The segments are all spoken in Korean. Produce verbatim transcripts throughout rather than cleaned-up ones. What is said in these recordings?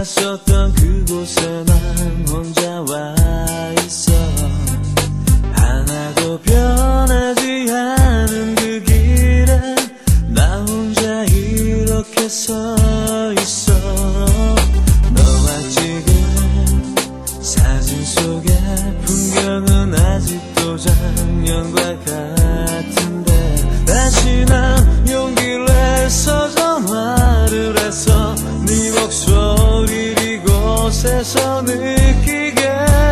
갔었던 그곳에 난 혼자 와 있어. 하나도 변하지 않은 그 길에 나 혼자 이렇게 서 있어. 너와 찍은 사진 속의 풍경은 아직도 작년과 같은데 다시 난 용기를 내서 전화를 해서 네 목소리를 이곳에서 느끼게.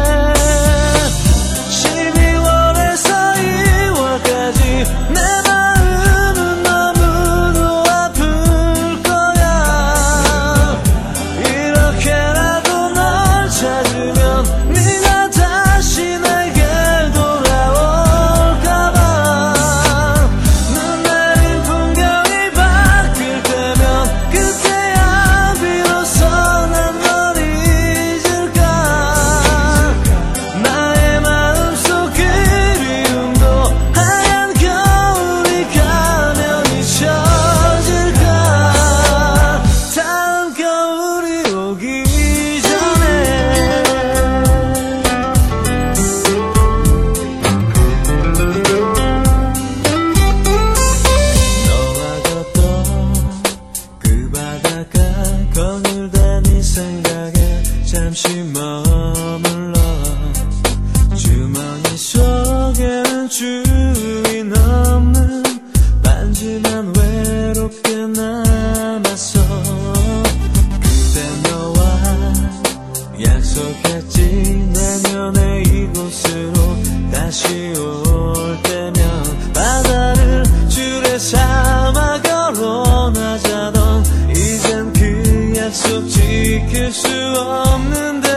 십이월에서 이월까지 내 마음은 너무도 아플 거야. 이렇게라도 널 찾으면 네가 다시 내게 돌아올까봐. 눈 내린 풍경이 바뀔 때면 그때야 비로소 난 널 잊을까. 나의 마음속 그리움도 하얀 겨울이 가면 잊혀질까. 다음 겨울이 오기 전에. 너와 걷던 그 바닷가 거닐다 네 생각에 잠시 머물러. 주머니 속에는 주인 없는 반지만 외롭게 남았어. 그때 너와 약속했지. 내년에 이곳으로 다시 올 때면 바다를 줄에 삼아 결혼하자던 이젠 그 약속 지킬 수 없는데